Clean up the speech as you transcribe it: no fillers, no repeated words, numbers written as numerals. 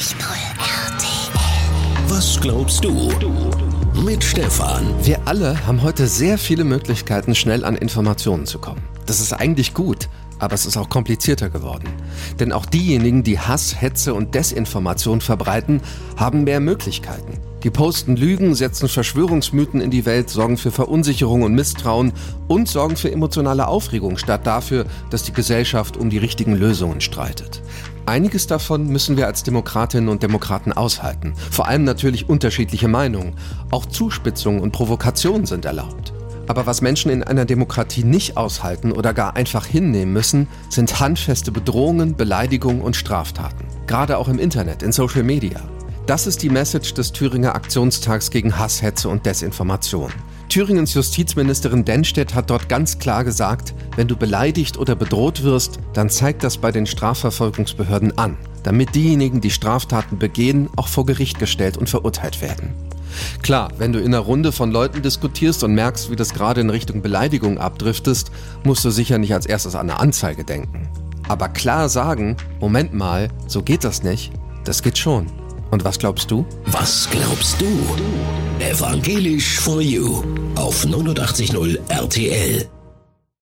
RTL. Was glaubst du? Mit Stefan. Wir alle haben heute sehr viele Möglichkeiten, schnell an Informationen zu kommen. Das ist eigentlich gut, aber es ist auch komplizierter geworden. Denn auch diejenigen, die Hass, Hetze und Desinformation verbreiten, haben mehr Möglichkeiten. Die posten Lügen, setzen Verschwörungsmythen in die Welt, sorgen für Verunsicherung und Misstrauen und sorgen für emotionale Aufregung, statt dafür, dass die Gesellschaft um die richtigen Lösungen streitet. Einiges davon müssen wir als Demokratinnen und Demokraten aushalten. Vor allem natürlich unterschiedliche Meinungen. Auch Zuspitzungen und Provokationen sind erlaubt. Aber was Menschen in einer Demokratie nicht aushalten oder gar einfach hinnehmen müssen, sind handfeste Bedrohungen, Beleidigungen und Straftaten. Gerade auch im Internet, in Social Media. Das ist die Message des Thüringer Aktionstags gegen Hass, Hetze und Desinformation. Thüringens Justizministerin Dennstedt hat dort ganz klar gesagt, wenn du beleidigt oder bedroht wirst, dann zeig das bei den Strafverfolgungsbehörden an, damit diejenigen, die Straftaten begehen, auch vor Gericht gestellt und verurteilt werden. Klar, wenn du in einer Runde von Leuten diskutierst und merkst, wie das gerade in Richtung Beleidigung abdriftest, musst du sicher nicht als erstes an eine Anzeige denken. Aber klar sagen, Moment mal, so geht das nicht, das geht schon. Und was glaubst du? Was glaubst du? Evangelisch for You auf 89.0 RTL.